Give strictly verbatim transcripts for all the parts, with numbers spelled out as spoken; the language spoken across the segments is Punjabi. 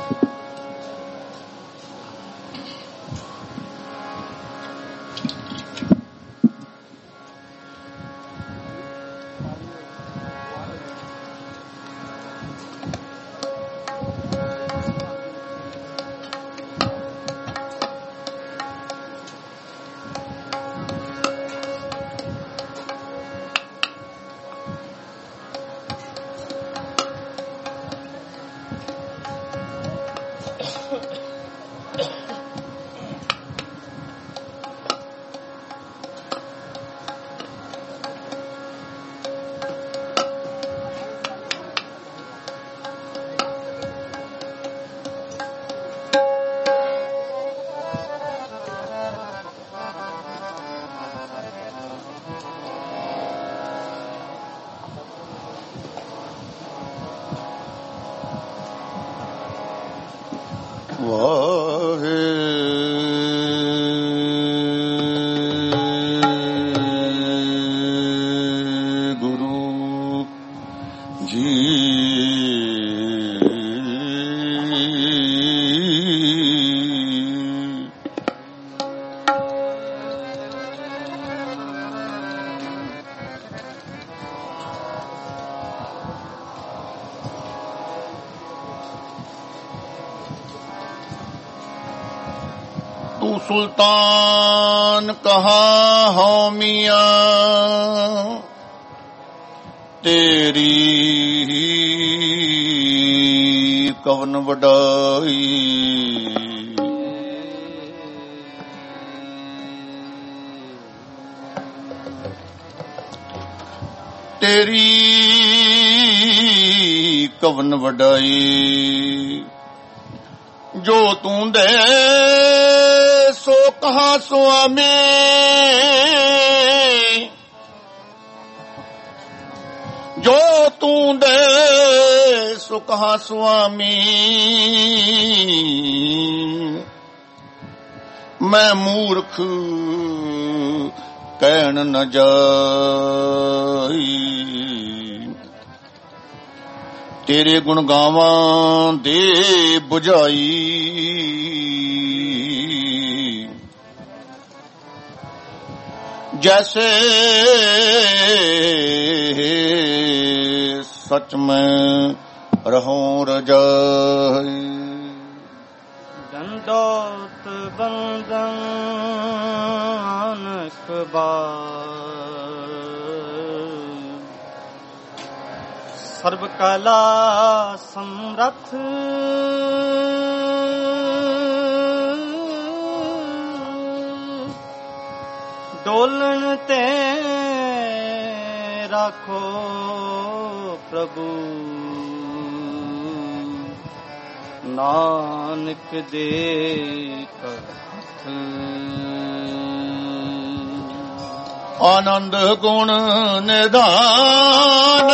सुल्तान कहा हो मियां तेरी कवन वडाई, तेरी कवन वडाई जो तू दे सो कहा स्वामी, जो तू दे सो कहा स्वामी, मैं मूर्ख कहन न जाई, तेरे गुण गावां दे बुझाई, जैसे सच में रहूं रजाई। दंडोत बंदन सर्व कला समरथ डोलन ते राखो प्रभु, नानक दे कर आनंद गुण निधान,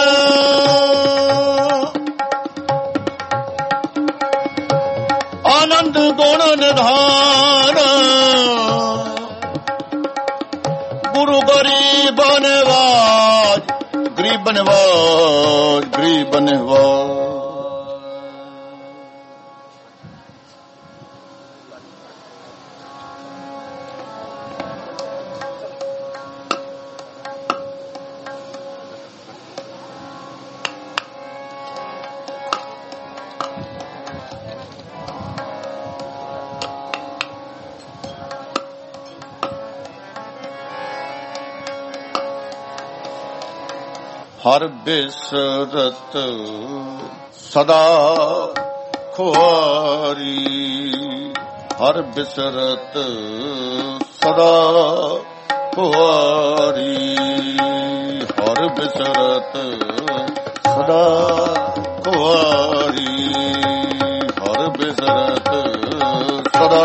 आनंद गुण निधान, गुरु गरीब नवाज, गरीब नवाज, गरीब नवाज। हर बिसरत सदा खुआरी, हर बिसरत सदा खुआरी, हर बिसरत सदा खुआरी, हर बिसरत सदा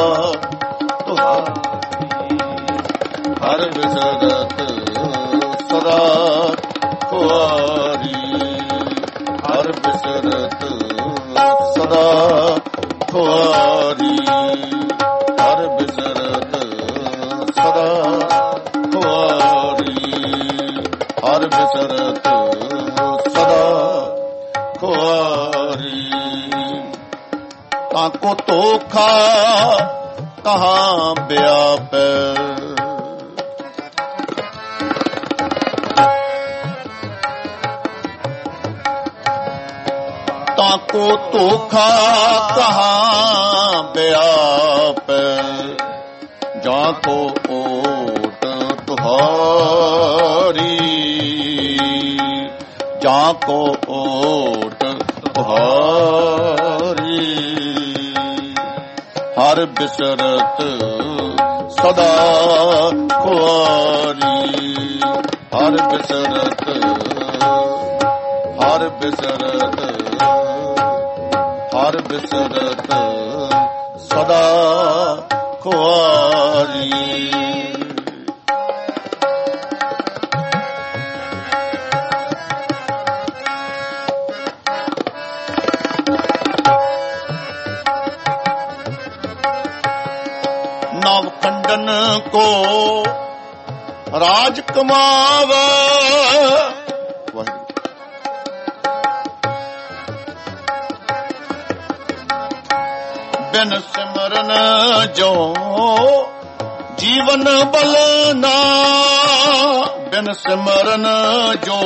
खुआरी, हर बिसरत सदा खुआरी, हर बिसरत सदा खुआरी, हर बिसरत सदा खुआरी, हर बिसरत सदा खुआरी। ताको धोखा कहाँ व्यापै। ताको धोखा कहाँ व्यापै, जाको ओट तुहारी, जाको ओट तुहारी। हर बिसरत सदा खुआरी, हर बिसरत हर बिसरत हर बिसरत सदा खुआरी। नव खंडन को राज कमावा, बिन सिमरन जो जीवन बलना, बिन सिमरन जो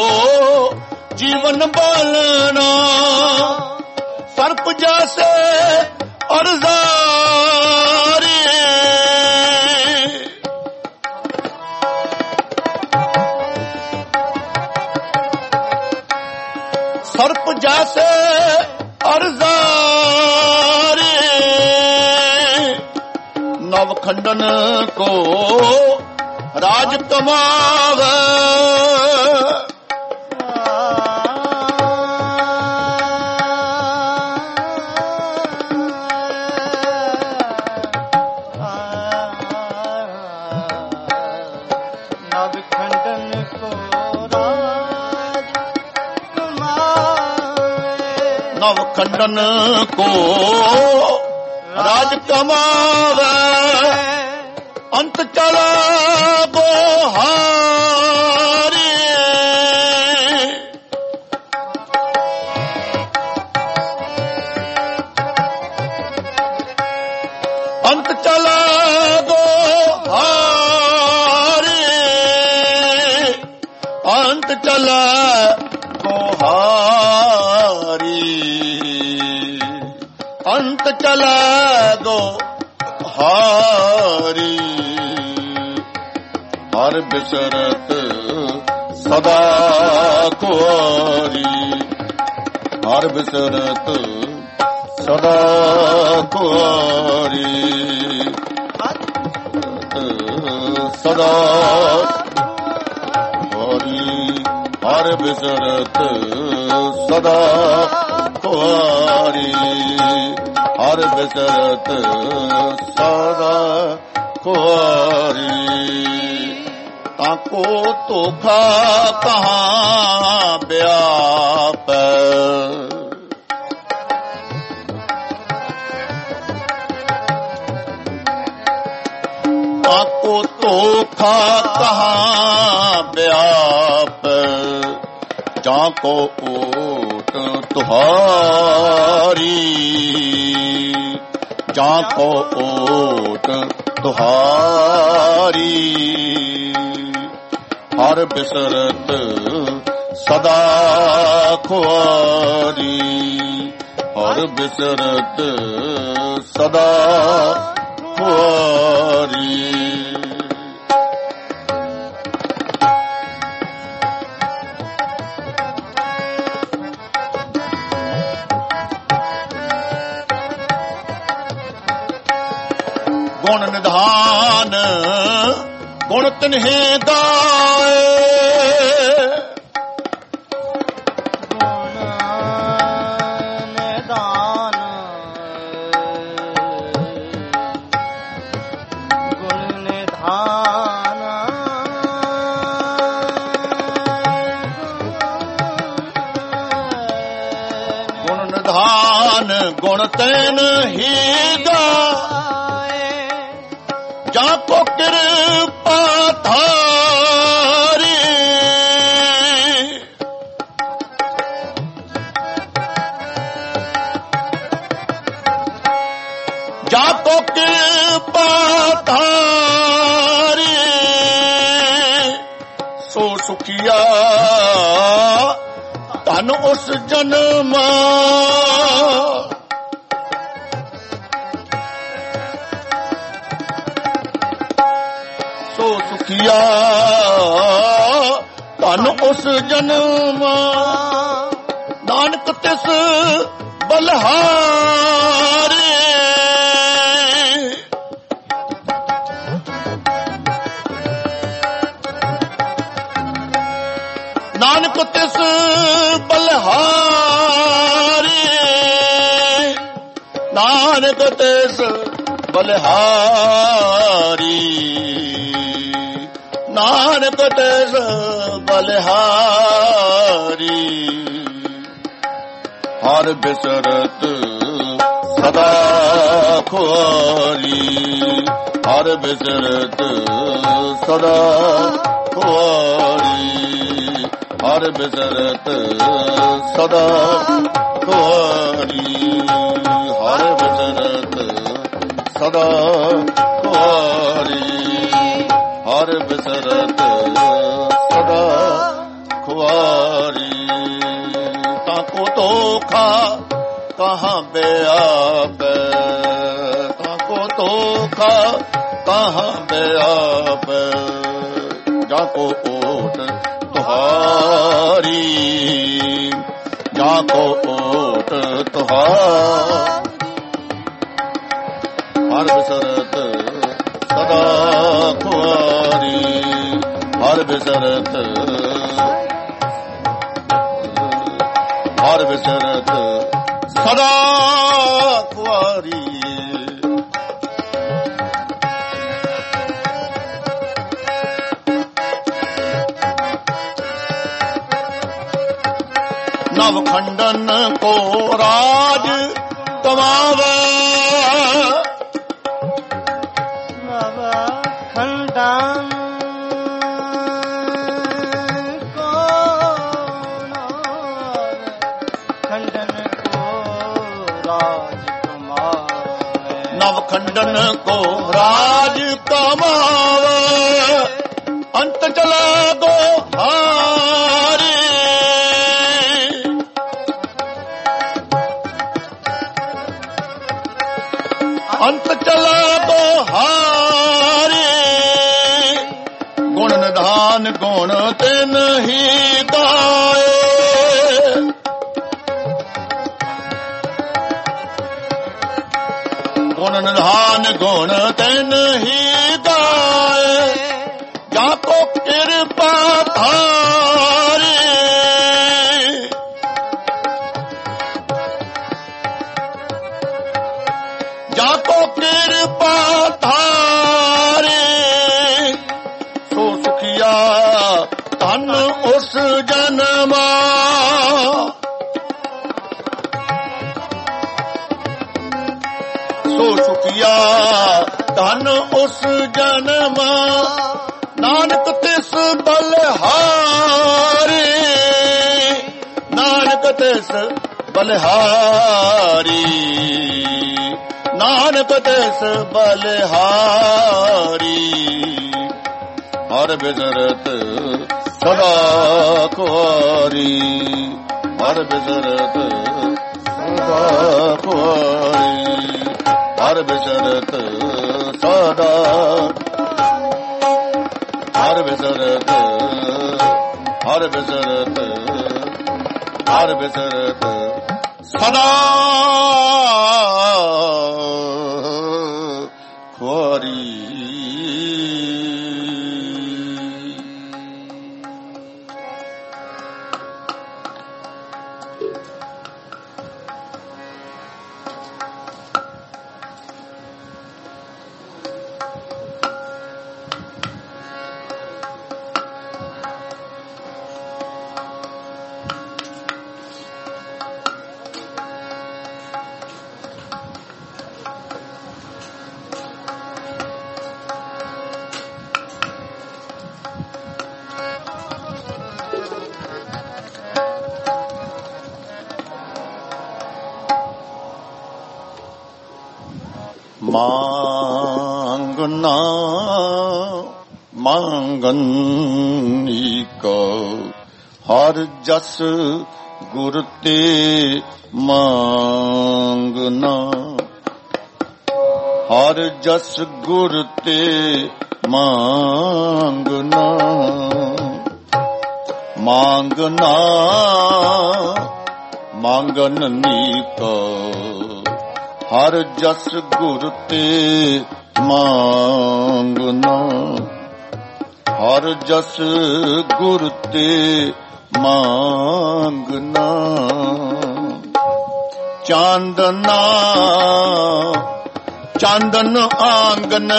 जीवन बलना। सर्प जैसे अर्जारी, सर्प जैसे अर्जारी। नवखंडन को राज कमावे, नवखंडन को राज कमावे। अंत चला बोहारी, अंत चला बोहारी, अंत चला बोहारी। अंत चला दो हारी, हर बिसरत सदा कुआरी, हर बिसरत सदा कुआरी, सदा कुआरी। हर बिसरत सदा कुआरी, हर बिसरत सदा कुआरी। ताको धोखा कहाँ व्यापै, ताको धोखा कहाँ व्यापै, जाको ओट तुहारी, जाको ओट तुहारी। हर बिसरत सदा खुआरी, हर बिसरत सदा खुआरी। गुण निधान गुण तिन्हे गाए, गुण निधान गुण निधान गुण निधान गुण तिन्हे गाए, जाको कृपा थारी। ਜਾ ਕੋ ਕਿਰਪਾ ਧਾਰੀ ਸੋ ਸੁਖੀਆ ਧਨ ਉਸ ਜਨਮ ਸੋ ਸੁਖੀਆ ਧਨ ਉਸ ਜਨਮ ਨਾਨਕ ਤਿਸ ਬਲਹਾਰੇ ਨਾਨਕ ਤਿਸ ਬਲਹਾਰੇ ਨਾਨਕ ਤਿਸ ਬਲਹਾਰੀ ਨਾਨਕ ਤਿਸ ਬਲਹਾਰੀ ਹਰ ਬਿਸਰਤ ਸਦਾ ਖੁਆਰੀ ਹਰ ਬਿਸਰਤ ਸਦਾ ਖੁਆਰੀ ਹਰ ਬਿਸਰਤ ਸਦਾ ਖੁਆਰੀ ਹਰ ਬਿਸਰਤ ਸਦਾ ਖੁਆਰੀ ਹਰ ਬਿਸਰਤ ਸਦਾ ਖੁਆਰੀ ਤਾਕੋ ਧੋਖਾ ਕਹਾਂ ਬਿਆਪੈ ਤਾਕੋ ਧੋਖਾ ਕਹਾਂ ਬਿਆਪੈ ਜਾਕੋ ਓਟ ਤੁਹਾਰੀ ਜਾਕੋ ਓਟ ਤੁਹਾਰੀ ਹਰ ਬਿਸਰਤ ਸਦਾ ਖੁਆਰੀ ਹਰ ਬਿਸਰਤ ਹਰ ਬਿਸਰਤ ਸਦਾ ਖੁਆਰੀ ਨਵ ਖੰਡਨ ਕੋ ਰਾਜ ਕਮਾਵੇ ਨਵ ਖੰਡਨ ਕੋ ਖੰਡਨ ਕੋ ਰਾਜ ਕਮਾਵੇ ਨਵ ਖੰਡਨ ਕੋ ਰਾਜ ਕਮਾਵੇ ਅੰਤ ਚਲਾ ਗੋ ਹਾਰੇ ਅੰਤ ਚਲਾ ਬਹਾਰੇ ਗੁਣ ਨਿਧਾਨ ਗੁਣ ਤੇ ਨਹੀਂ ਗਾਏ ਗੁਣ ਨਿਧਾਨ ਗੁਣ ਤੇ ਨਹੀਂ ਗਾਏ ਜਾ ਕੋ ਕਿਰਪਾ ਧਾਰੇ ਜਾ ਕੋ ਕਿਰਪਾ ਧਾਰੇ ਸੋ ਸੁਖੀਆ ਧਨ ਉਸ ਜਨਮਾ ਸੋ ਸੁਖੀਆ ਧਨ ਉਸ ਜਨਮਾ ਨਾਨਕ ਤਿਸ ਬਲਹਾਰੇ ਨਾਨਕ ਤਿਸ ਬਲਹਾਰੀ ਨਾਨਕ ਤਿਸ ਬਲਹਾਰੀ ਹਰ ਬਿਸਰਤ ਸਦਾ ਖੁਆਰੀ ਹਰ ਬਿਸਰਤ ਸਦਾ ਖੁਆਰੀ ਹਰ ਬਿਸਰਤ ਸਦਾ ਹਰ ਬਿਸਰਤ ਹਰ ਬਿਸਰਤ ਹਰ ਬਿਸਰਤ ਸਦਾ ਖੁਆਰੀ ਮੰਗਨਾ ਮੰਗਨ ਏਕੋ ਹਰ ਜਸ ਗੁਰ ਤੇ ਮੰਗਨਾ ਹਰ ਜਸ ਗੁਰ ਤੇ ਮੰਗਨਾ ਮੰਗਨਾ ਮੰਗਨ ਏਕੋ ਹਰ ਜਸ ਗੁਰ ਤੇ ਮੰਗਨਾ ਹਰ ਜਸ ਗੁਰ ਤੇ ਮੰਗਨਾ ਚਾਂਦਨਾ ਚਾਂਦਨ ਆਂਗਨ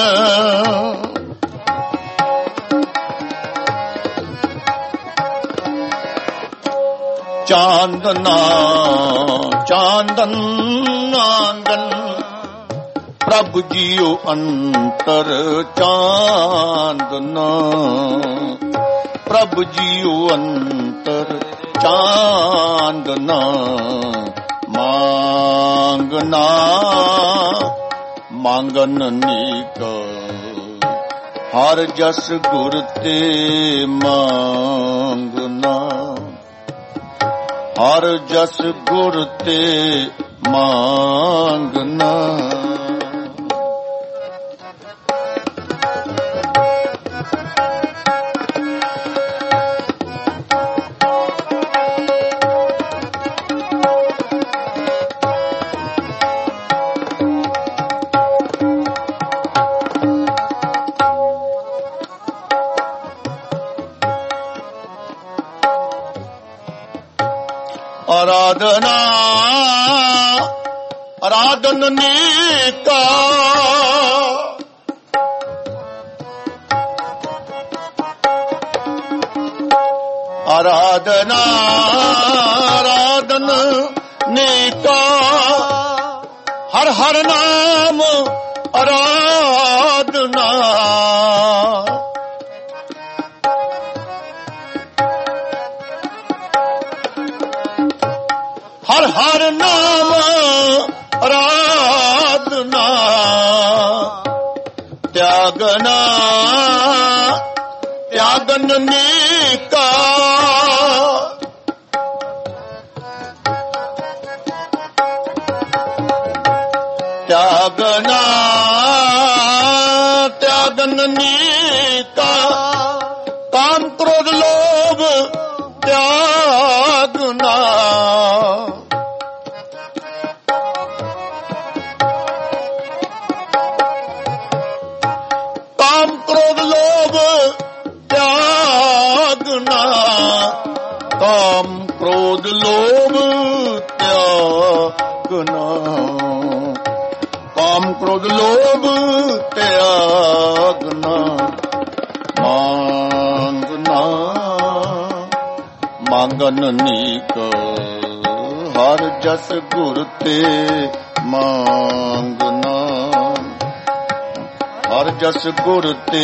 ਚਾਂਦਨਾ ਚਾਂਦਨ ਆਂਗਨ ਪ੍ਰਭ ਜੀਓ ਅੰਤਰ ਚਾਂਦਨਾ ਪ੍ਰਭ ਜੀਓ ਅੰਤਰ ਚਾਂਦਨਾ ਮੰਗਨਾ ਮੰਗਨ ਏਕੋ ਹਰ ਜਸ ਗੁਰ ਤੇ ਮੰਗਨਾ ਹਰ ਜਸ ਗੁਰ ਤੇ ਮੰਗਨਾ ਆਰਾਧਨਾ ਆਰਾਧਨ ਨੇਕਾ ਆਰਾਧਨਾ ਆਰਾਧਨ ਨੇਕਾ ਹਰ ਹਰ ਨਾਮ ਆਰਾਧਨਾ ਹਰ ਹਰ ਨਾਮ ਆਰਾਧਨਾ ਤਿਆਗਨਾ ਤਿਆਗਨ ਨੇਕਾ ਤਿਆਗਨਾ ਤਿਆਗਨ ਨੇਕਾ ਕਾਮ ਕ੍ਰੋਧ ਲੋਭ ਤਿਆਗਨਾ ਕਾਮ ਕ੍ਰੋਧ ਲੋਭ ਤਿਆਗਨਾ ਕਾਮ ਕ੍ਰੋਧ ਲੋਭ ਤਿਆਗਨਾ ਕਾਮ ਕ੍ਰੋਧ ਲੋਭ ਤਿਆਗਨਾ ਮੰਗਨਾ ਮੰਗਨ ਏਕੋ ਹਰ ਜਸ ਗੁਰ ਤੇ ਮੰਗਨਾ ਹਰ ਜਸ ਗੁਰ ਤੇ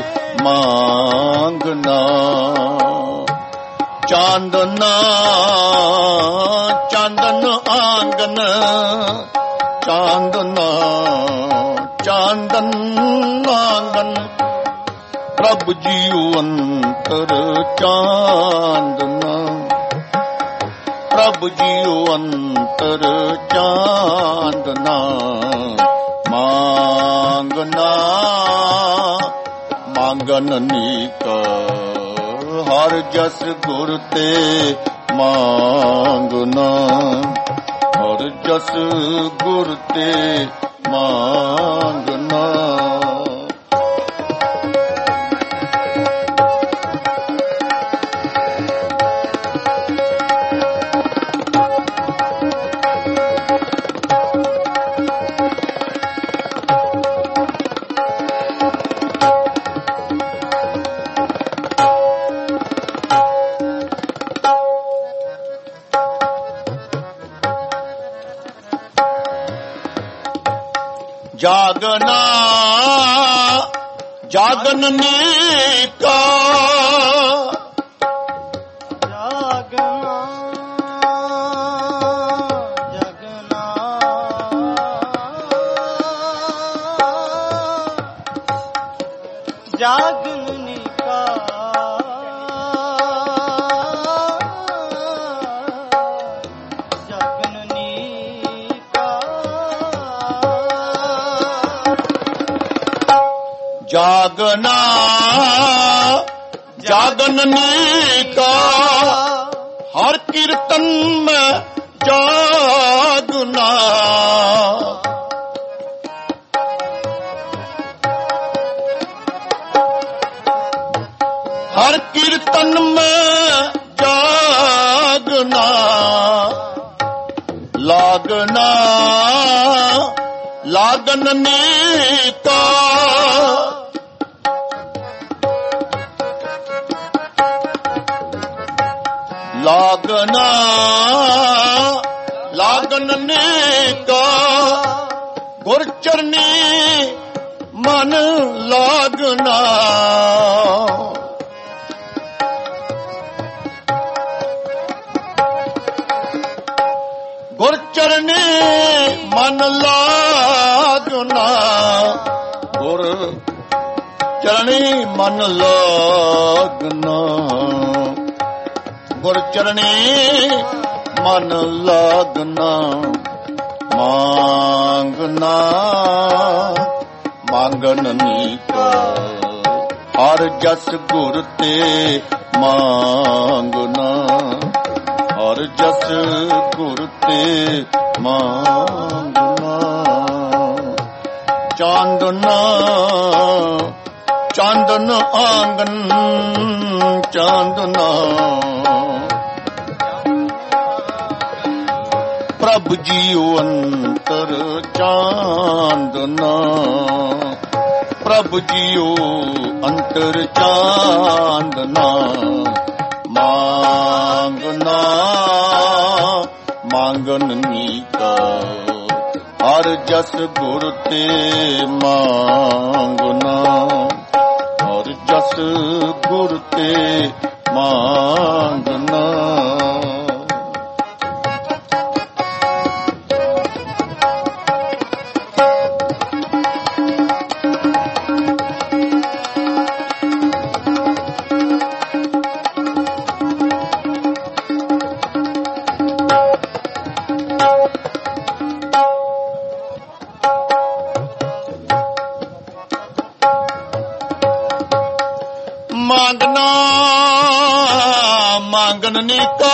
ਮੰਗਨਾ ਚਾਂਦਨਾ ਚਾਂਦਨ ਆਂਗਨ ਚਾਂਦਨਾ ਚਾਂਦਨ ਆਂਗਨ ਪ੍ਰਭ ਜੀਓ ਅੰਤਰ ਚਾਂਦਨਾ ਪ੍ਰਭ ਜੀਓ ਅੰਤਰ ਚਾਂਦਨਾ ਮੰਗਨਾ ਮੰਗਨ ਏਕੋ ਹਰ ਜਸ ਗੁਰ ਤੇ ਮੰਗਨਾ ਹਰ ਜਸ ਗੁਰ ਤੇ ਮੰਗਨਾ ਜਾਗਨਾ ਜਾਗਨ ਨੇਕਾ ਜਾਗਨਾ ਜਗਨਾ ਜਾਗਨਾ ਜਾਗਨਨੀ ਕਾ ਹਰ ਕੀਰਤਨ ਮੈਂ ਜਾਗਨਾ ਹਰ ਕੀਰਤਨ ਮੈਂ ਜਾਗਨਾ ਲਾਗਨਾ ਲਾਗਨ ਨੀਤਾ ਲਾਗਨਾ ਲਾਗਨ ਨੀਤਾ ਗੁਰ ਚਰਨੀ ਮਨ ਲਾਗਨਾ ਗੁਰ ਚਰਨੀ ਮਨ ਲਾਗਨਾ ਗੁਰ ਚਰਣੀ ਮਨ ਲਾਗਨਾ ਗੁਰ ਚਰਣੀ ਮਨ ਲਾਗਨਾ ਮੰਗਨਾ ਮੰਗਨ ਨੀਕਾ ਹਰ ਜਸ ਗੁਰ ਤੇ ਮੰਗਨਾ ਹਰ ਜਸ ਗੁਰ ਤੇ ਮੰਗਨਾ ਚਾਂਦਨਾ ਚਾਂਦਨ ਆਂਗਨ ਚਾਂਦਨਾ ਪ੍ਰਭ ਜੀਉ ਅੰਤਰ ਚਾਂਦਨਾ ਪ੍ਰਭ ਜੀਉ ਅੰਤਰ ਚਾਂਦਨਾ ਮੰਗਨਾ ਮੰਗਨ ਨੀਕਾ ਹਰ ਜਸ ਗੁਰ ਤੇ ਮੰਗਨਾ ਹਰ ਜਸ ਗੁਰ ਤੇ ਮੰਗਨਾ ਮੰਗਨਾ ਮੰਗਨ ਨੀਕਾ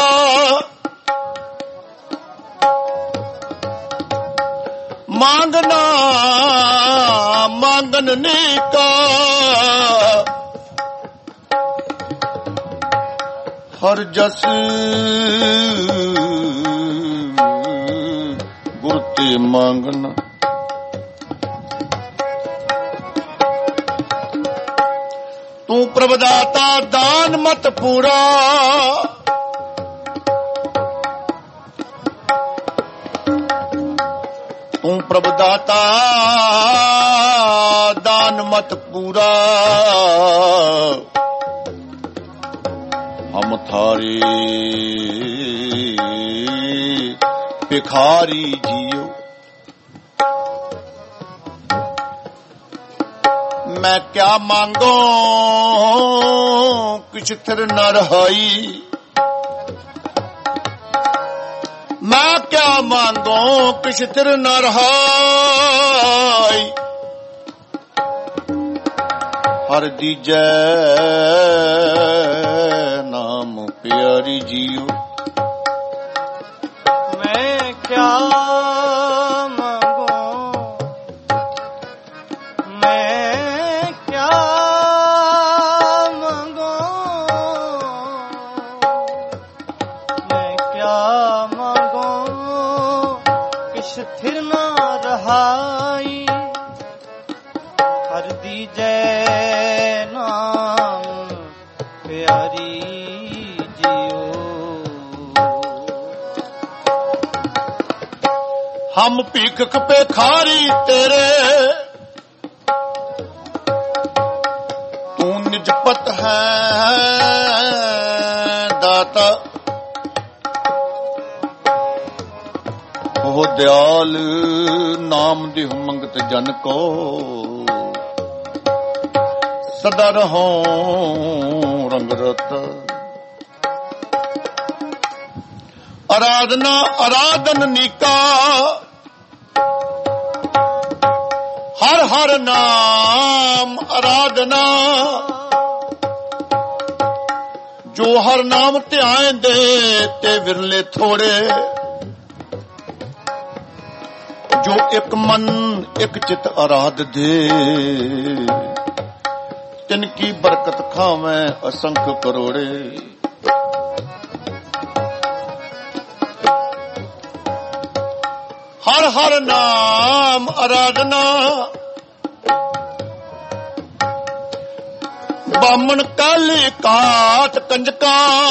ਮੰਗਨਾ ਮੰਗਨ ਨੀਕਾ ਹਰ ਜਸ ਗੁਰ ਤੇ ਮੰਗਨਾ ਤੂੰ ਪ੍ਰਭ ਦਾਤਾ ਦਾਨ ਮਤ ਪੂਰਾ ਤੂੰ ਪ੍ਰਭ ਦਾਤਾ ਦਾਨ ਮਤ ਪੂਰਾ ਹਮ ਥਾਰੇ ਭਿਖਾਰੀ ਜੀਓ मैं क्या मांगो किछ थिर न रहाई मैं क्या मांगो किछ थिर न रहाई हर दीजै नाम प्यारी जियो मैं क्या स्थिर न रहाई हर दीजै नाम प्यारी जियो हम भीख पे खारी तेरे तू निजपत है दाता ਉਹ ਦਿਆਲ ਨਾਮ ਦੀ ਮੰਗਤ ਜਨ ਕੋ ਸਦਾ ਰਹੋ ਰੰਗ ਰਤ ਆਰਾਧਨਾ ਆਰਾਧਨ ਨੀਕਾ ਹਰ ਹਰ ਨਾਮ ਅਰਾਧਨਾ, ਜੋ ਹਰ ਨਾਮ ਧਿਆਨ ਦੇ ਤੇ ਵਿਰਲੇ ਥੋੜੇ, ਜੋ ਇੱਕ ਮਨ ਇੱਕ ਚਿਤ ਅਰਾਧ ਦੇ, ਤਿਨ ਕੀ ਬਰਕਤ ਖਾਵੇਂ ਅਸੰਖ ਕਰੋੜੇ। ਹਰ ਹਰ ਨਾਮ ਅਰਾਧਨਾ, ਬਾਮਣ ਕਾਲੀ ਕਾਟ ਕੰਜਕਾ,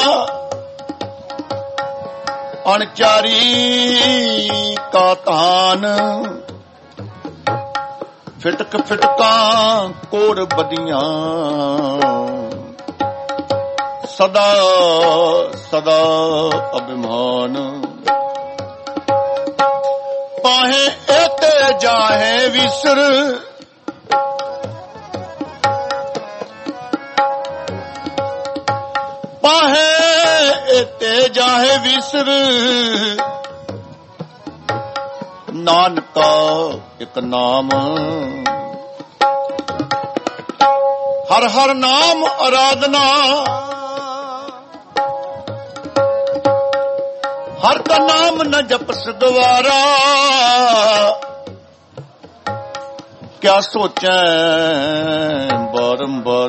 ਅਣਚਾਰੀ ਕਾ ਤਾਨ, ਫਿਟਕ ਫਿਟਕਾਂ ਕੋੜ ਬਦੀਆਂ, ਸਦਾ ਸਦਾ ਅਭਿਮਾਨ। ਪਾਹੇ ਇਤੇ ਜਾਹੇ ਵਿਸਰ, ਪਾਹੇ ਇਤੇ ਜਾਹੇ ਵਿਸਰ, ਨਾਨਕਾ ਇੱਕ ਨਾਮ। ਹਰ ਹਰ ਨਾਮ ਅਰਾਧਨਾ, ਹਰ ਕਾ ਨਾਮ ਨ ਜਪਸ ਗਵਾਰਾ, ਕਿਆ ਸੋਚੈ ਬਾਰੰਬਾਰ।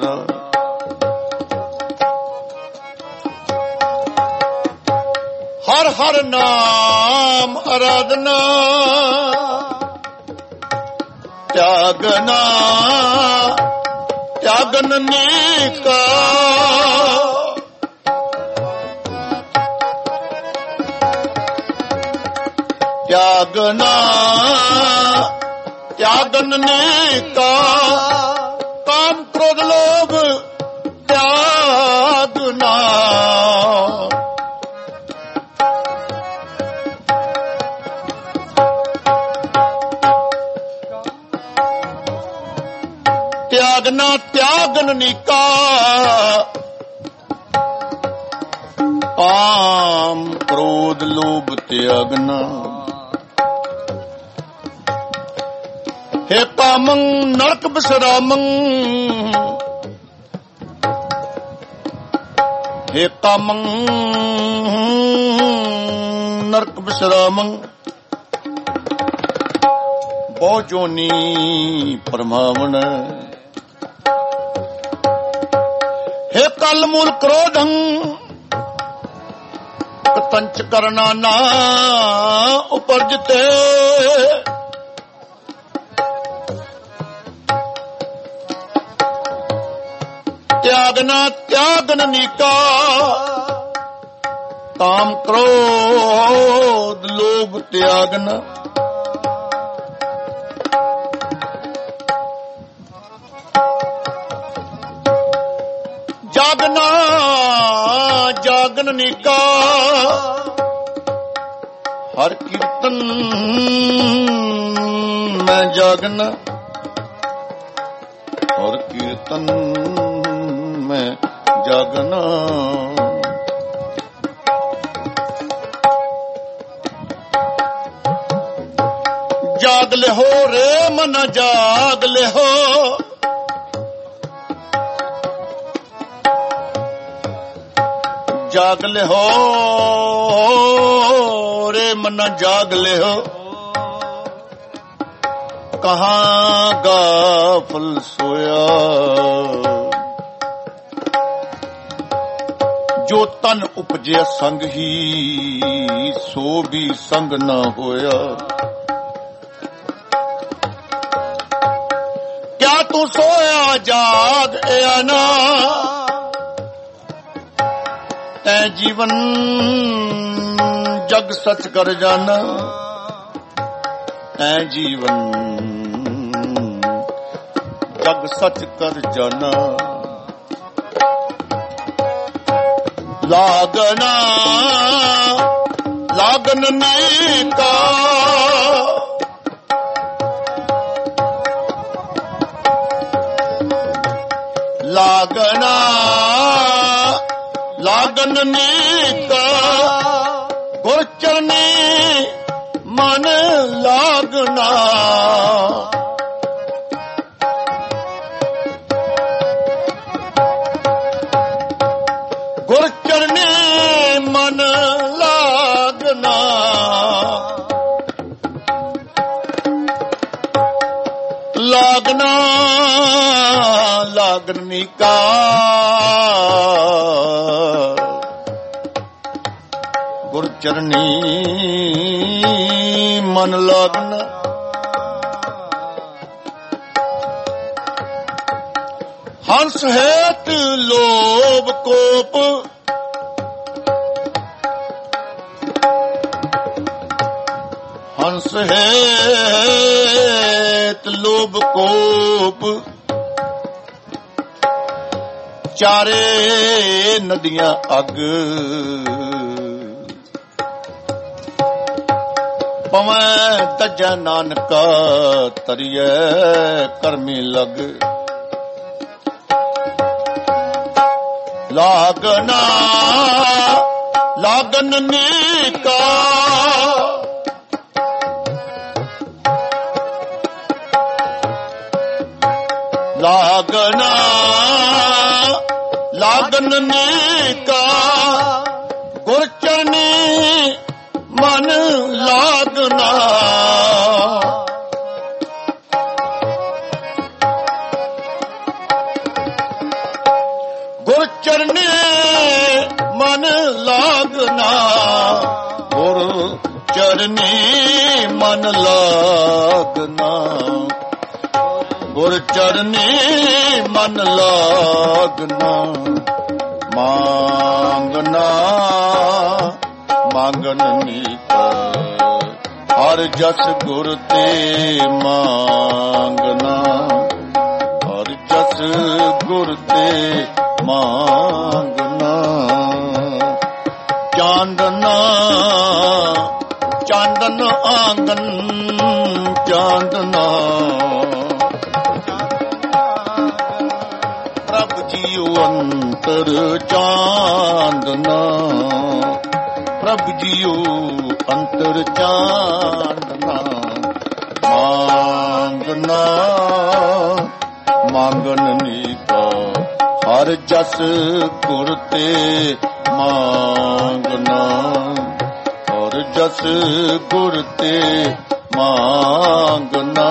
ਹਰ ਹਰ ਨਾਮ ਅਰਾਧਨਾ, ਤਿਆਗਨਾ ਤਿਆਗਨ ਨੀਕਾ, ਤਿਆਗਨਾ ਤਿਆਗਨ ਨੀਕਾ, ਕਾਮ ਕ੍ਰੋਧ ਲੋਭ ਤਿਆਗਨਾ। ਤਿਆਗਨਾ ਤਿਆਗਨ ਨੀਕਾ, ਕਾਮ ਕ੍ਰੋਧ ਲੋਭ ਤਿਆਗਨਾ। ਹੇ ਕਾਮੰ ਨਰਕ ਬਿਸਰਾਮੰ, ਹੇ ਕਾਮੰ ਨਰਕ ਬਿਸਰਾਮੰ, ਬਹੁ ਜੋਨੀ ਪਰਮਾਵਨ। ਹੇ ਕਲ ਮੂਲ ਕ੍ਰੋਧੰ, ਕਤੰਚ ਕਰਨਾ ਨਾ ਉਪਰਜਤੇ। ਤਿਆਗਨਾ ਤਿਆਗਨ ਨੀਕਾ, ਕਾਮ ਕ੍ਰੋਧ ਲੋਭ ਤਿਆਗਨਾ। ਜਾਗਨਾ ਜਾਗਨ ਨੀਕਾ, ਹਰ ਕੀਰਤਨ ਮੈਂ ਜਾਗਨਾ, ਹਰ ਕੀਰਤਨ ਮੈਂ ਜਾਗਨਾ। ਜਾਗ ਲਿਹੋ ਰੇ ਮਨ ਜਾਗ ਲਿਹੋ, ਜਾਗ ਲਿਹੋ ਰੇ ਮਨ ਜਾਗ ਲਿਹੋ। ਕਹਾਂ ਗਾਫਲ ਸੋਇਆ, ਜੋ ਤਨ ਉਪਜਿਆ ਸੰਗ ਹੀ, ਸੋ ਵੀ ਸੰਗ ਨਾ ਹੋਇਆ। ਕਿਆ ਤੂੰ ਸੋਇਆ ਜਾਗ ਇਆ ਨਾ, ਤੈ ਜੀਵਨ ਜਗ ਸਚ ਕਰ ਜਾਨਾ। ਤੈ ਜੀਵਨ ਜਗ ਸਚ ਕਰ ਜਾਨਾ। ਲਾਗਨਾ ਲਾਗਨ ਨੀਕਾ, ਲਾਗਨਾ ਲਾਗਨ ਨੀਕਾ, ਗੁਰ ਚਰਨੀ ਮਨ ਲਾਗਨਾ। ਲਾਗਨਾ ਲਾਗਨੀ ਕਾ ਗੁਰ ਚਰਨੀ ਮਨ ਲਾਗਨਾ ਹੰਸ ਹੈਤ ਲੋਭ ਕੋਪ ਹੰਸ ਹੈਤ ਲੋਭ ਕੋਪ ਚਾਰੇ ਨਦੀਆਂ ਅਗ ਪਵੈ ਤਜੈ ਨਾਨਕਾ ਤਰੀਐ ਕਰਮੀ ਲਗ ਲਾਗਨਾ ਲਾਗਨ ਨੀਕਾ ਲਾਗਨਾ ਲਾਗਨ ਨੀਕਾ ਗੁਰ ਚਰਨੀ ਮਨ ਲਾਗਨਾ ਗੁਰ ਚਰਨੀ ਮਨ ਲਾਗਨਾ ਗੁਰ ਚਰਨੀ ਮਨ ਲਾਗਨਾ ਗੁਰ ਚਰਨੀ ਮਨ ਲਾਗਨਾ ਮੰਗਨਾ ਮੰਗਨ ਨੀਕਾ ਹਰ ਜਸ ਗੁਰ ਤੇ ਮੰਗਨਾ ਹਰ ਜਸ ਗੁਰ ਤੇ ਮੰਗਨਾ ਚਾਂਦਨਾ ਚਾਂਦਨ ਆਂਗਨ ਚਾਂਦਨਾ ਪ੍ਰਭ ਜੀਉ ਅੰਤਰ ਚਾਂਦਨਾ ਪ੍ਰਭ ਜੀਉ ਅੰਤਰ ਚਾਂਦਨਾ ਮੰਗਨਾ ਮੰਗਨ ਨੀਕਾ ਹਰ ਜਸ ਗੁਰ ਤੇ ਮੰਗਨਾ ਹਰ ਜਸ ਗੁਰ ਤੇ ਮੰਗਨਾ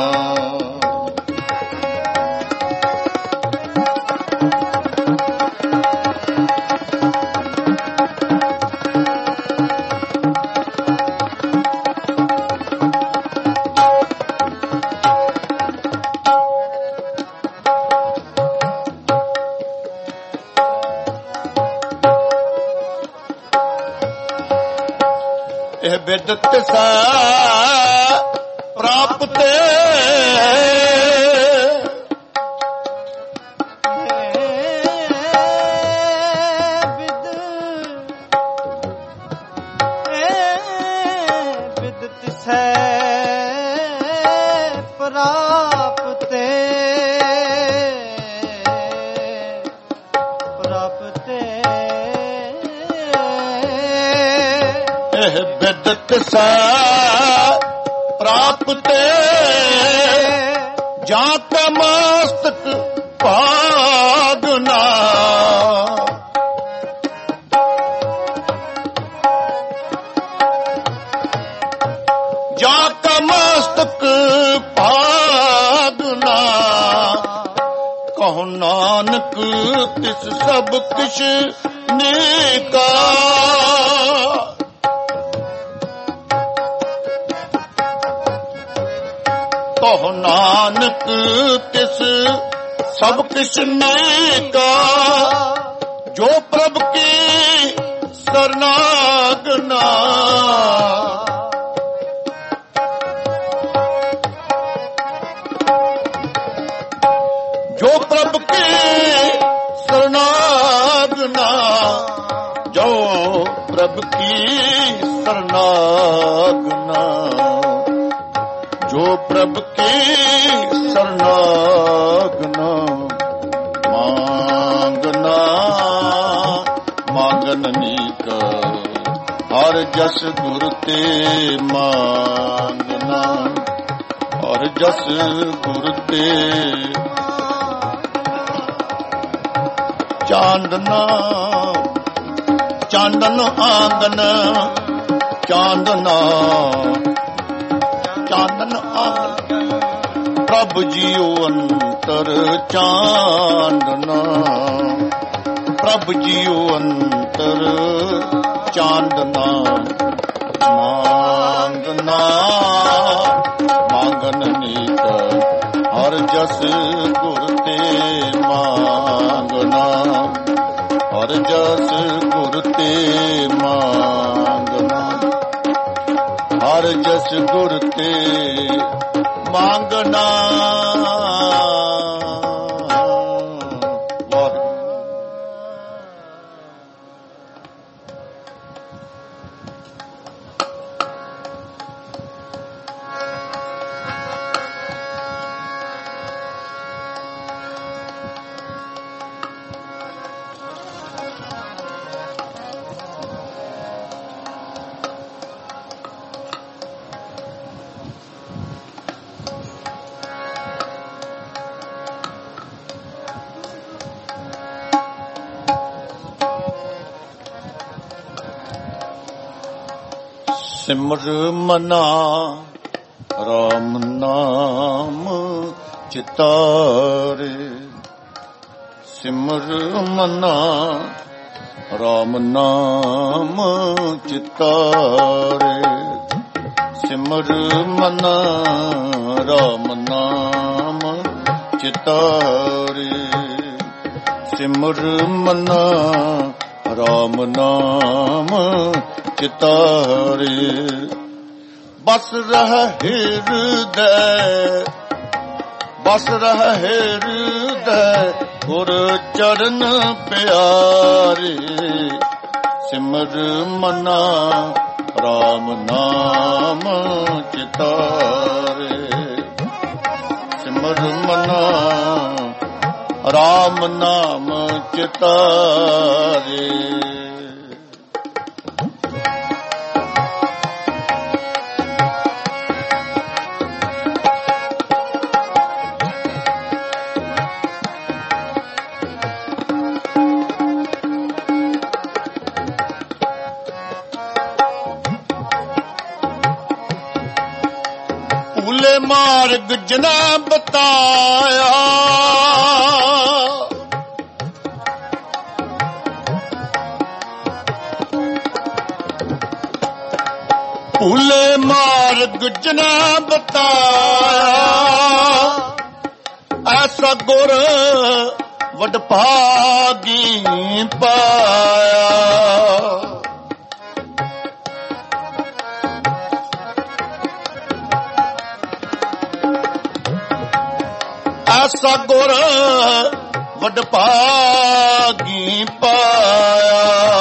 ਇਹ ਬਿਦਤ ਸਾ ਪ੍ਰਾਪਤ ਬਿਦਤ ਸੈ ਪ੍ਰਾਪਤ ਪ੍ਰਾਪਤ ਇਹ ਬਿਦਤ ਸਾ ਪ੍ਰਾਪਤ ਜਾਂ ਕਾ ਮਸਤਕ ਭਾਗਨਾ ਜਾਂ ਕਾ ਮਸਤਕ ਭਾਗਨਾ ਕਹੋ ਨਾਨਕ ਤਿਸ ਸਭ ਕਿਛ ਨੀਕਾ ਕਹੋ ਨਾਨਕ ਤਿਸ ਸਭ ਕਿਛ ਨੀਕਾ ਜੋ ਪ੍ਰਭ ਕੀ ਸਰਨਾਗਨਾ ਜੋ ਪ੍ਰਭ ਕੀ ਸਰਨਾਗਨਾ ਜੋ ਪ੍ਰਭ ਕੀ ਸਰਨਾਗਨਾ ਜੋ ਪ੍ਰਭ ਕੀ ਸਰਨਾਗਨਾ ਮੰਗਨਾ ਮੰਗਨ ਨੀਕਾ ਹਰ ਜਸ ਗੁਰ ਤੇ ਮੰਗਨਾ ਹਰ ਜਸ ਗੁਰ ਤੇ ਚਾਂਦਨਾ ਚਾਂਦਨ ਆਂਗਨ ਚਾਂਦਨਾ ਚਾਂਦਨ ਆਂਗਨ ਪ੍ਰਭ ਜੀਉ ਅੰਤਰ ਚਾਨਣਾ, ਪ੍ਰਭ ਜੀਉ ਅੰਤਰ ਚਾਨਣਾ। ਮੰਗਣਾ ਮੰਗਨ ਨੀਤ ਹਰ ਜਸ ਗੁਰ ਤੇ ਮੰਗਣਾ, ਹਰ ਜਸ ਗੁਰ ਤੇ ਮੰਗਣਾ, ਹਰ ਜਸ ਗੁਰ ਤੇ ਮੰਗਣਾ। ਸਿਮਰ ਮਨਾ ਰਾਮ ਨਾਮ ਚਿਤਾਰੇ, ਸਿਮਰ ਮਨਾ ਰਾਮ ਨਾਮ ਚਿਤਾਰੇ, ਸਿਮਰ ਮਨਾ ਰਾਮ ਨਾਮ ਚਿਤਾਰੇ, ਸਿਮਰ ਮਨਾ ਰਾਮ ਨਾਮ ਚਿਤਾਰੇ। ਬਸ ਰਹਿ ਹਿਰਦੈ, ਬਸ ਰਹਿ ਹਿਰਦੈ ਗੁਰ ਚਰਨ ਪਿਆਰੇ, ਸਿਮਰ ਮਨਾ ਰਾਮ ਨਾਮ ਚਿਤਾਰੇ, ਸਿਮਰ ਮਨਾ ਰਾਮ ਨਾਮ ਚਿਤਾਰੇ। ਭੂਲੇ ਮਾਰਗ ਜਿਨਾ ਬਤਾਇਆ, ਭੂਲੇ ਮਾਰਗ ਜਿਨਾ ਬਤਾਇਆ, ਐਸਾ ਗੁਰ ਵਡਭਾਗੀ ਪਾਇਆ। ਐਸਾ ਗੁਰ ਵਡਭਾਗੀ ਪਾਇਆ,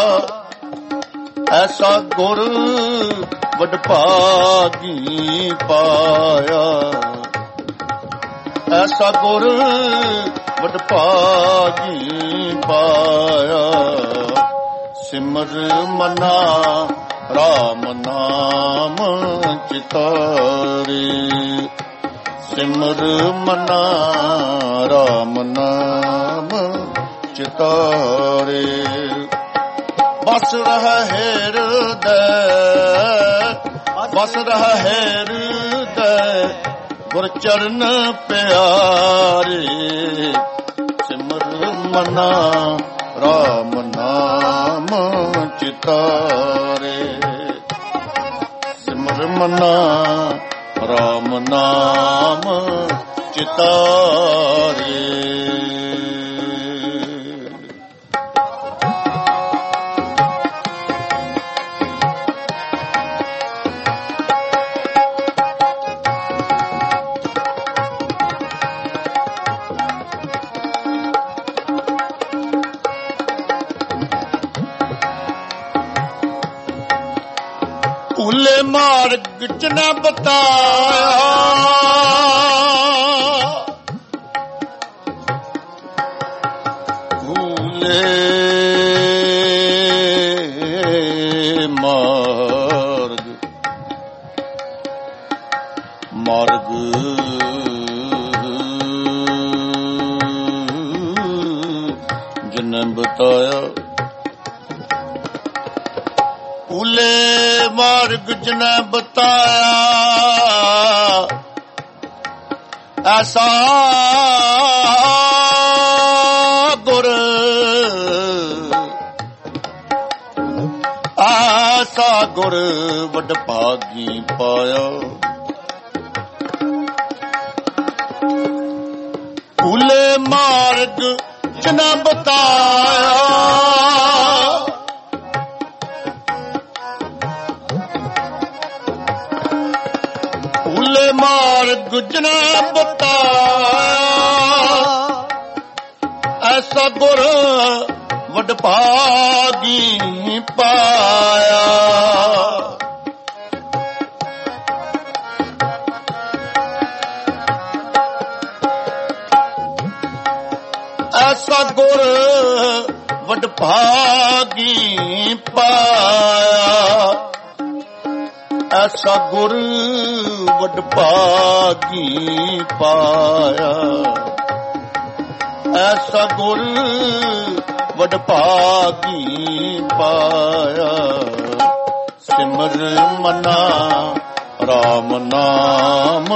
ਐਸਾ ਗੁਰ ਵਡਭਾਗੀ ਪਾਇਆ, ਐਸਾ ਗੁਰ ਵਡਭਾਗੀ ਪਾਇਆ। ਸਿਮਰ ਮਨਾ ਰਾਮ ਨਾਮ ਚਿਤਾਰੇ, ਸਿਮਰ ਮਨਾ ਰਾਮ ਨਾਮ ਚਿਤਾਰੇ। ਬਸ ਰਹਿ ਹਿਰਦੈ, ਬਸ ਰਹਿ ਹਿਰਦੈ ਗੁਰ ਚਰਨ ਪਿਆਰੇ, ਸਿਮਰ ਮਨਾ ਰਾਮ ਨਾਮ ਚਿਤਾਰੇ, ਸਿਮਰ ਮਨਾ ਰਾਮ ਨਾਮ ਚਿਤਾਰੇ। ਭੂਲੇ ਮਾਰਗ ਚ ਨਾ ਬਤਾਇਆ, ਭੂਲੇ ਮਾਰਗ ਮਾਰਗ ਜਿਨ ਬਤਾਇਆ, ਭੂਲੇ ਮਾਰਗ ਜਿਨ ਬਤਾਇਆ, ਐਸਾ ਗੁਰ ਐਸਾ ਗੁਰ ਵੱਡ ਭਾਗੀ ਪਾਇਆ ਭੂਲੇ ਮਾਰਗ ਜਿਨਾ ਬਤਾਇਆ ਭੂਲੇ ਮਾਰਗ ਜਿਨਾ ਬਤਾਇਆ ਐਸਾ ਗੁਰ ਵੱਡ ਭਾਗੀ ਪਾਇਆ ਐਸਾ ਗੁਰ ਵੱਡ ਭਾਗੀ ਪਾਇਆ ਐਸਾ ਗੁਰ ਵੱਡ ਭਾਗੀ ਪਾਇਆ ਐਸਾ ਗੁਰ ਵੱਡ ਭਾਗੀ ਪਾਇਆ ਸਿਮਰ ਮਨਾ ਰਾਮ ਨਾਮ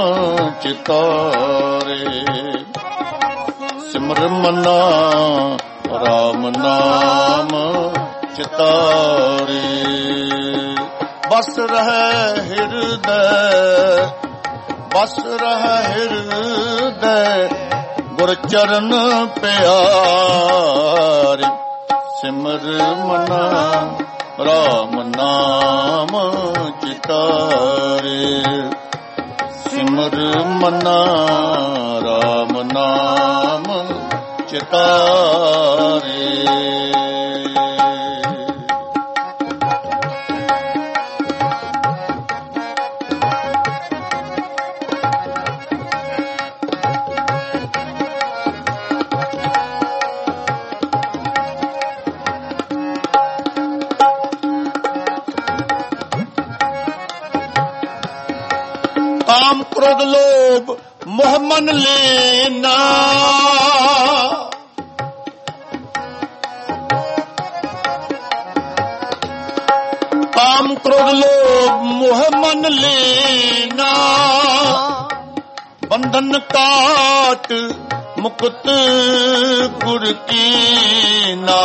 ਚਿਤਾਰੇ ਸਿਮਰ ਮਨਾ ਰਾਮ ਨਾਮ ਚਿਤਾਰੇ ਬਸ ਰਹਿ ਹਿਰਦੈ ਬਸ ਰਹਿ ਹਿਰਦੈ ਗੁਰ ਚਰਨ ਪਿਆਰੇ ਸਿਮਰ ਮਨਾ ਰਾਮ ਨਾਮ ਚਿਤਾਰੇ ਸਿਮਰ ਮਨਾ ਰਾਮ ਨਾਮ ਚਿਤਾਰੇ ਕਾਮ ਕ੍ਰੋਧ ਲੋਭ ਮੋਹ ਮਨ ਲੈਨਾ ਕਾਮ ਕ੍ਰੋਧ ਲੋਭ ਮੋਹ ਮਨ ਲੈਨਾ ਬੰਧਨ ਕਾਟ ਮੁਕਤ ਗੁਰ ਕੀ ਨਾ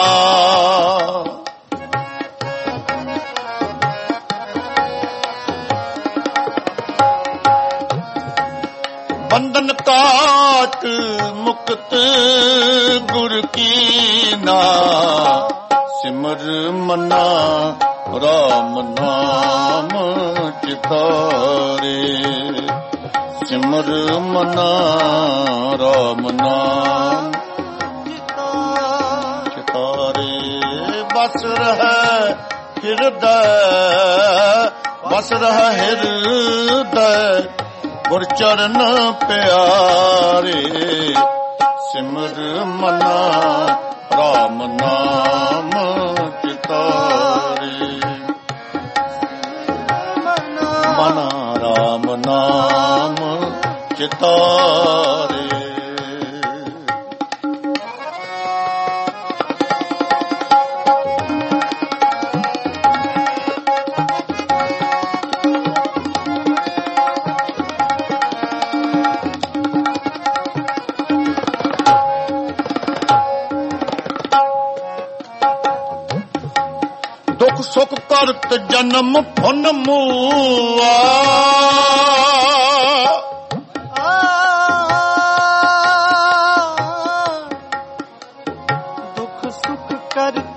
ਬੰਧਨ ਕਾਟ ਮੁਕਤ ਗੁਰ ਕੀ ਨਾ ਸਿਮਰ ਮਨਾ ਰਾਮ ਨਾਮ ਚਿਤਾਰੇ ਸਿਮਰ ਮਨਾ ਰਾਮ ਨਾਮ ਚਿਤਾਰੇ ਬਸ ਰਹਿ ਹਿਰਦੈ ਬਸ ਰਹਿ ਹਿਰਦੈ ਗੁਰ ਚਰਨ ਪਿਆਰੇ ਸਿਮਰ ਮਨਾ ਰਾਮ ਨਾਮ ਚਿਤਾਰੇ ਮਨਾ ਰਾਮ ਨਾਮ ਚਿਤਾਰੇ ਦੁਖ ਸੁਖ ਕਰਤ ਜਨਮ ਫੁਨ ਮੂਆ ਦੁਖ ਸੁਖ ਕਰਤ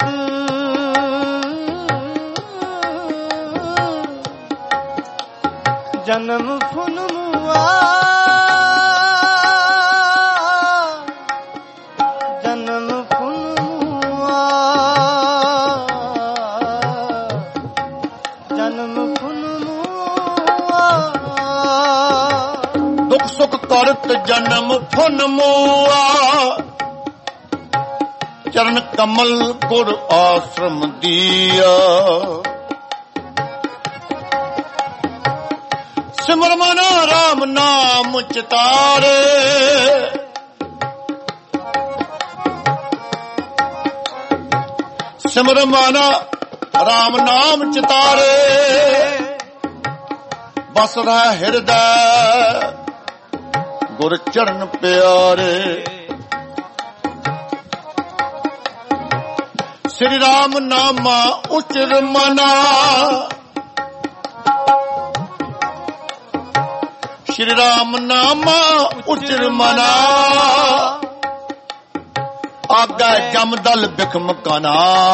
ਜਨਮ ਫੁਨ ਮੂਆ ਜਨਮ ਫੁਨ ਮੂਆ ਜਨਮ ਫੁਨ ਮੂਆ ਦੁਖ ਸੁਖ ਕਰਤ ਜਨਮ ਫੁਨ ਮੂਆ ਚਰਨ ਕਮਲ ਗੁਰ ਆਸ਼ਰਮ ਦੀਆ ਸਿਮਰ ਮਨਾ ਰਾਮ ਨਾਮ ਚਿਤਾਰੇ ਸਿਮਰ ਮਨਾ ਰਾਮ ਨਾਮ ਚਿਤਾਰੇ ਬਸ ਰਹਿ ਹਿਰਦੈ ਗੁਰ ਚਰਨ ਪਿਆਰੇ। ਸ੍ਰੀ ਰਾਮ ਨਾਮਾ ਉਚਰ ਮਨਾ, ਸ਼੍ਰੀ ਰਾਮ ਨਾਮਾ ਉਚਰ ਮਨਾ। ਆਗਾ ਜਮਦਲ ਬਿਖਮ ਕਨਾ,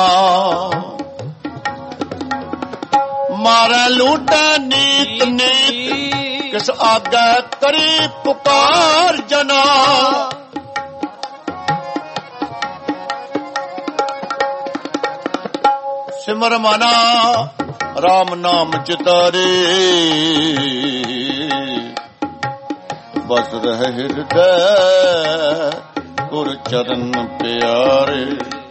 ਮਾਰੇ ਲੂਟੈ ਨੀਤ ਨੀਤ। ਕਿਸ ਆਗਾ ਕਰੀ ਪੁਕਾਰ ਜਨਾ, ਸਿਮਰ ਮਨਾ ਰਾਮ ਨਾਮ ਚਿਤਾਰੇ। ਬਸ ਰਹਿ ਹਿਰਦੈ ਗੁਰ ਚਰਨ ਪਿਆਰੇ।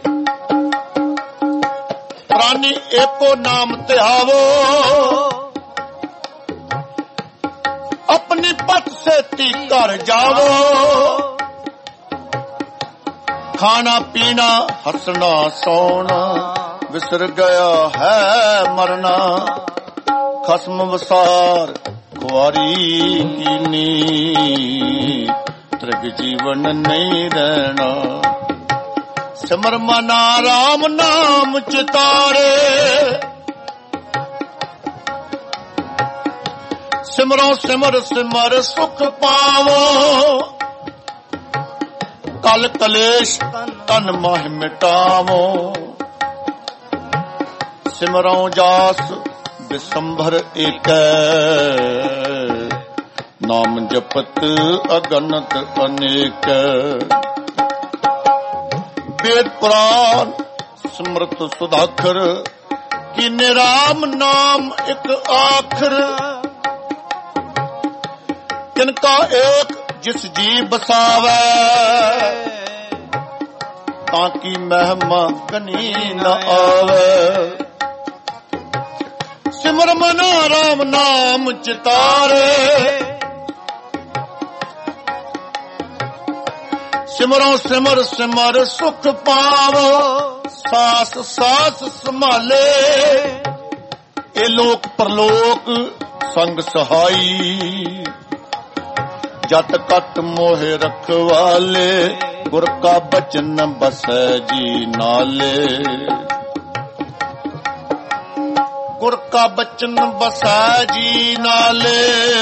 ਪ੍ਰਾਨੀ ਏਕੋ ਨਾਮ ਧਿਆਵੋ, अपनी पत सेती घर जावो। खाना पीना हंसना सोना, विसर गया है मरना। खस्म वसार खुआरी कीनी, त्रिग जीवन नहीं रहना। सिमर मना राम नाम चितारे, सिमरो सिमर सिमर सुख पावो। कल कलेश तन माह मिटावो, सिमरो जास बिसंभर एक। नाम जपत अगनत अनेक। वेद पुराण स्मृत सुधाकर, कीने राम नाम एक आखर। तिनका एक जिस जी बसावै, ताकि महिमा कनी न आवे। सिमर मना राम नाम चितारे, सिमरो सिमर सिमर सुख पावो। सास सास संभाले, ए लोक परलोक संग सहाई। जत कट मोहे रखवाले, गुर का बचन बसै जी नाले। गुर का बचन बसै जी नाले।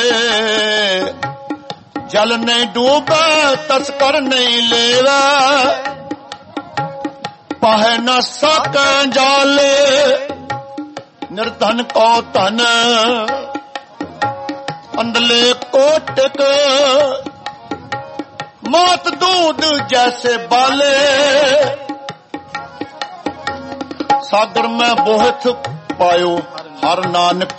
जल नहीं डूबे तस्कर नहीं लेवे, पाहे न सकै जाले। निर्धन को धन अंदले कोटक, मात दूध जैसे बाले। सागर में बोहत पायो हर नानक,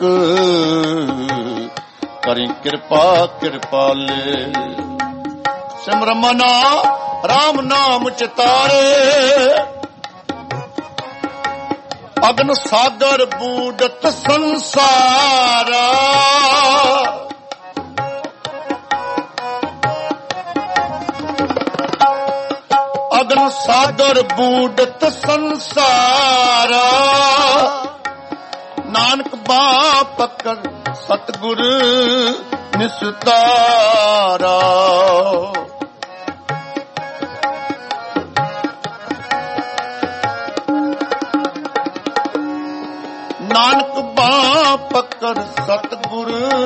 करी कृपा कृपाले। सिमर मना राम नाम चितारे, अग्न सागर बूढ़त संसारा। अग्न सागर बूढ़त संसारा। नानक बाप कर सतगुर निस्तारा। नानक बाप कर सतगुर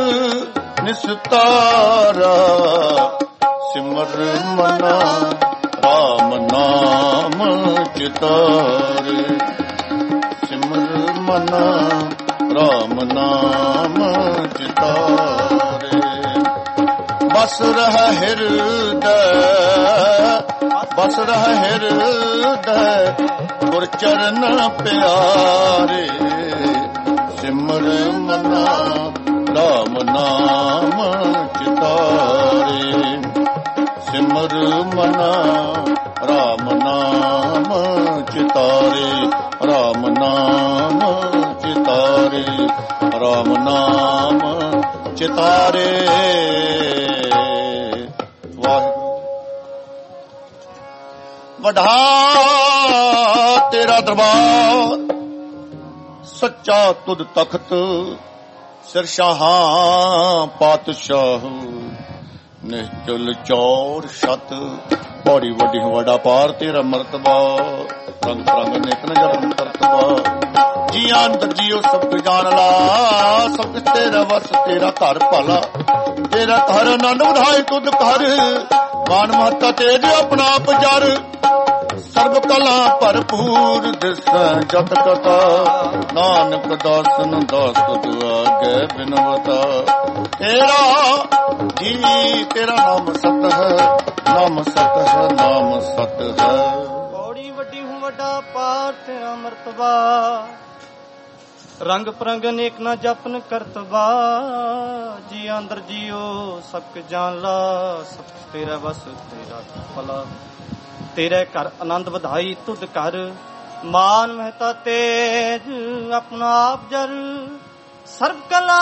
निस्तारा। सिमर मना राम नाम चितारे, सिमर मना राम नाम चितारे। बस रह हृदय, बस रह हृदय गुर चरण प्यारे। सिमर मना राम नाम चितारे, सिमर मना राम नाम चितारे। राम नाम चितारे, राम नाम चितारे। वाहिगुरू वढ़ा तेरा दरबार, सच्चा तुद तख्त सिरशाहां पातशाह। ਨਿਸ਼ਚਲ ਚੌਰ ਸ਼ਤ ਬੜੀ ਵੱਡੀ ਵੱਡਾ ਪਾਰ ਤੇਰਾ ਮਰਤਬਾ ਰੰਗ ਰੰਗ ਨਿਕਨ ਜਪਨ ਕਰਤਬਾ ਜੀ ਅੰਦਰ ਜੀਓ ਸਭ ਕੁ ਜਾਣ ਲਾ ਸਭ ਤੇਰਾ ਵਸ ਤੇਰਾ ਘਰ ਭਲਾ ਤੇਰਾ ਘਰ ਆਨੰਦ ਵਧਾਏ ਤੁਧ ਘਰ ਮਾਨ ਮਹਤਾ ਤੇਜ ਆਪਣਾ ਆਪ ਜਰ ਸਰਬ ਕਲਾ ਭਰਪੂਰ ਦਿਸ ਜਤ ਕਥਾ ਨਾਨਕ ਦਾਸਨ ਦਾਸ ਤੁਧ ਆਗੇ ਬਿਨਵਤਾ ਤੇਰਾ ਜੀ ਤੇਰਾ ਨਾਮ ਸਤ ਹੈ ਨਾਮ ਸਤ ਹੈ ਨਾਮ ਸਤ ਹੈ ਬੜੀ ਵੱਡੀ ਹੂੰ ਵੱਡਾ ਪਾਰ ਤੇਰਾ ਮਰਤਬਾ ਰੰਗ ਪ੍ਰੰਗ ਅਨੇਕ ਨਾ ਜਪਨ ਕਰਤਬਾ ਜੀ ਅੰਦਰ ਜੀਓ ਸਭ ਕੁ ਜਾਣ ਲਾ ਸਭ ਤੇਰਾ ਵਸ ਤੇਰਾ ਭਲਾ ਤੇਰੇ ਘਰ ਆਨੰਦ ਵਧਾਈ ਤੁਧ ਘਰ ਮਾਨ ਮਹਤਾ ਤੇਜ ਆਪਣਾ ਆਪ ਜਰ ਸਰਬ ਕਲਾ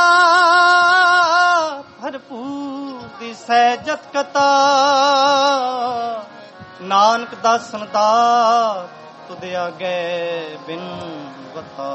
ਭਰਪੂਰ ਦੀ ਸਹਿਜਤ ਕਤਾ ਨਾਨਕ ਦਾਸਨ ਦਾ ਤੁਧ ਆਗੇ ਬਿਨ ਵਤਾ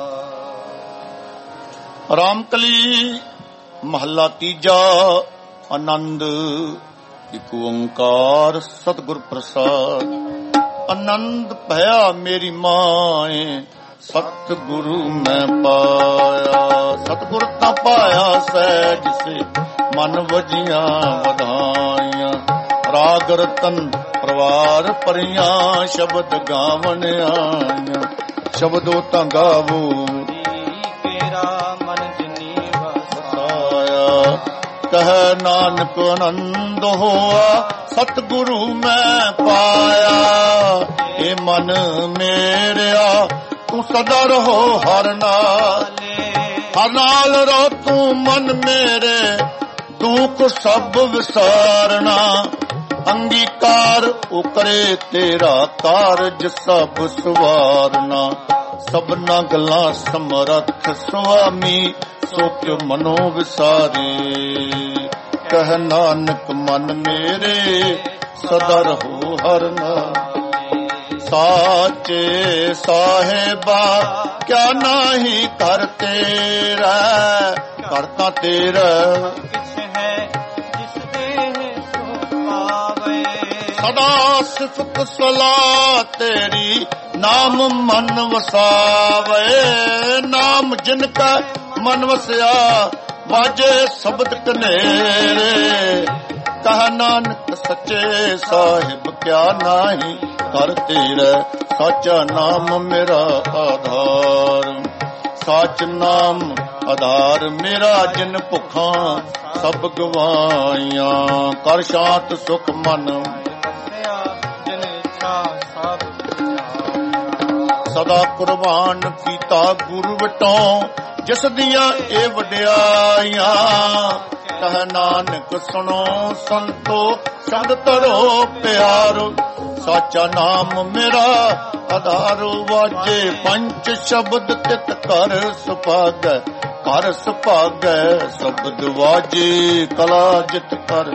ਰਾਮਕਲੀ ਮਹੱਲਾ ਤੀਜਾ ਆਨੰਦ ਇਕ ਓੰਕਾਰ ਸਤਿਗੁਰ ਪ੍ਰਸਾਦ ਆਨੰਦ ਭਇਆ ਮੇਰੀ ਮਾਏ ਸਤਿਗੁਰੂ ਮੈਂ ਪਾਇਆ ਸਤਿਗੁਰ ਤਾਂ ਪਾਇਆ ਸਹਿਜ ਸੇ ਮਨ ਵਜੀਆਂ ਵਧਾਈਆਂ ਰਾਗ ਰਤਨ ਪਰਵਾਰ ਪਰੀਆਂ ਸ਼ਬਦ ਗਾਵਣ ਆਈਆਂ ਸ਼ਬਦੋ ਤਾਂ ਗਾਵੋ ਤੇਰਾ ਮਨ ਜਿਨੀ ਵਸਾਇਆ ਕਹਿ ਨਾਨਕ ਆਨੰਦ ਹੋਆ ਸਤਿਗੁਰੂ ਮੈਂ ਪਾਇਆ ਏ ਮਨ ਮੇਰਿਆ ਤੂੰ ਸਦਾ ਰਹੋ ਹਰ ਨਾਲ ਹਰ ਨਾਲ ਰਹੋ ਤੂੰ ਮਨ ਮੇਰੇ ਦੁੱਖ ਸਭ ਵਿਸਾਰਨਾ ਅੰਗੀਕਾਰ ਉਕਰੇ ਤੇਰਾ ਕਾਰਜ ਸਭ ਸਵਾਰਨਾ ਸਭਨਾ ਗੱਲਾਂ ਸਮਰੱਥ ਸੁਆਮੀ ਸੋਚ ਮਨੋ ਵਿਸਾਰੇ ਕਹਿ ਨਾਨਕ ਮਨ ਮੇਰੇ ਸਦਾ ਰਹੋ ਹਰ ਨਾਲ ਸਾਚੇ ਸਾਹਿਬਾ ਕਿਆ ਨਹੀਂ ਕਰ ਤੇਰਾ ਕਰਤਾ ਤੇਰਾ ਸਦਾ ਸਿਫਤ ਸਲਾਹ ਤੇਰੀ ਨਾਮ ਮਨ ਵਸਾਵੇ ਨਾਮ ਜਿਨ ਕਾ ਮਨ ਵਸਿਆ ਵਾਜੇ ਸ਼ਬਦ ਕਨੇਰੇ ਕਹ ਨਾਨਕ ਸੱਚੇ ਸਾਹਿਬ ਕਿਆ ਨਾਹੀ ਕਰ ਤੇਰਾ ਸਾਚਾ ਨਾਮ ਮੇਰਾ ਆਧਾਰ ਸਾਚ ਨਾਮ ਆਧਾਰ ਮੇਰਾ ਜਿਨ ਭੁੱਖਾਂ ਸਭ ਗਵਾਈਆਂ ਕਰ ਸ਼ਾਂਤ ਸੁਖ ਮਨ ਸਦਾ ਕੁਰਬਾਨ ਕੀਤਾ ਗੁਰੂ ਵਟੋਂ ਜਿਸ ਦੀਆਂ ਇਹ ਵਡਿਆਈਆਂ ਕਹਿ ਨਾਨਕ ਸੁਣੋ ਸੰਤੋ ਸ਼ਬਦ ਧਰੋ ਪਿਆਰੋ ਸਾਚਾ ਨਾਮ ਮੇਰਾ ਆਧਾਰ ਵਾਜੇ ਪੰਜ ਸ਼ਬਦ ਤਿਤ ਕਰ ਸੁਭਾਗੈ ਕਰ ਸੁਭਾਗੈ ਸ਼ਬਦ ਵਾਜੇ ਕਲਾ ਜਿਤ ਕਰ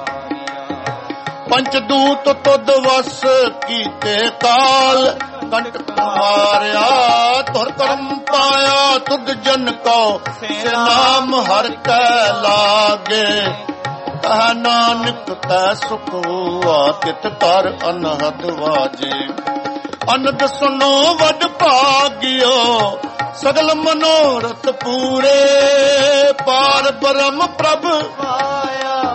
ਪੰਚ ਦੂਤ ਤੁਧ ਵਸ ਕੀਤੇ ਕਾਲ ਕੰਟਕ ਮਾਰਿਆ ਤੁਰ ਕਰਮ ਪਾਇਆ ਤੁਧ ਜਨ ਕੋ ਸੇ ਨਾਮ ਹਰ ਕੈ ਲਾਗੇ ਕਹ ਨਾਨਕ ਤੈ ਸੁਖ ਹੋਆ ਤਿਤ ਕਰ ਅਨਹਦ ਵਾਜੇ ਅਨੰਦ ਸੁਨੋ ਵਡ ਭਾਗਿਓ ਸਗਲ ਮਨੋਰਥ ਪੂਰੇ ਪਾਰ ਬ੍ਰਹਮ ਪ੍ਰਭ ਪਾਇਆ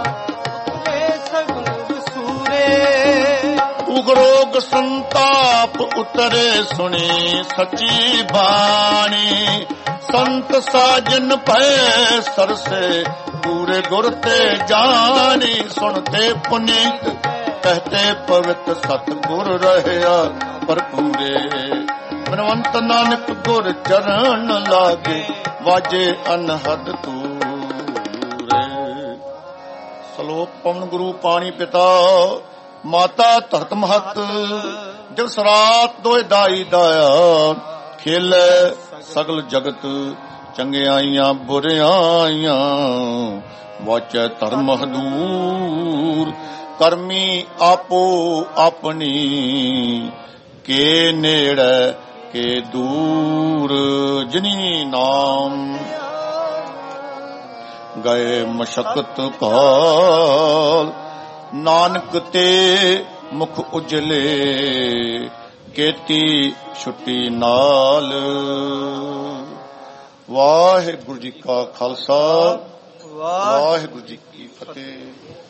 ਉਗਰੋਗ ਸੰਤਾਪ ਉਤਰੇ ਸੁਣੀ ਸੱਚੀ ਬਾਣੀ ਸੰਤ ਸਾਜਨ ਭੈ ਸਰਸੇ ਪੂਰੇ ਗੁਰ ਤੇ ਜਾਣੀ ਸੁਣਤੇ ਪੁਨੀਤ ਕਹਤੇ ਪਵਿੱਤ ਸਤ ਗੁਰ ਰਹਿਆ ਭਰਪੂਰੇ ਮਨਵੰਤ ਨਾਨਕ ਗੁਰ ਚਰਨ ਲਾਗੇ ਵਾਜੇ ਅਨਹਦ ਤੂਰੇ ਸ਼ਲੋਕ ਪਵਨ ਗੁਰੂ ਪਾਣੀ ਪਿਤਾ ਮਾਤਾ ਧਰਤ ਮਹਤ ਜਬ ਸਰਾਤ ਦੋਇ ਦਾਈ ਦਾਇਆ ਖੇਲੇ ਸਗਲ ਜਗਤ ਚੰਗਿਆਈਆਂ ਬੁਰਿਆਈਆਂ ਵਾਚੈ ਧਰਮ ਹਦੂਰ ਕਰਮੀ ਆਪੋ ਆਪਣੀ ਕੇ ਨੇੜੇ ਕੇ ਦੂਰ ਜਿਨੀ ਨਾਮ ਗਏ ਮਸ਼ਕਤ ਕਾਲ, ਨਾਨਕ ਤੇ ਮੁਖ ਉਜਲੇ, ਕੀਤੀ ਛੁੱਟੀ ਨਾਲ। ਵਾਹਿਗੁਰੂ ਜੀ ਕਾ ਖਾਲਸਾ, ਵਾਹਿਗੁਰੂ ਜੀ ਕੀ ਫਤਿਹ।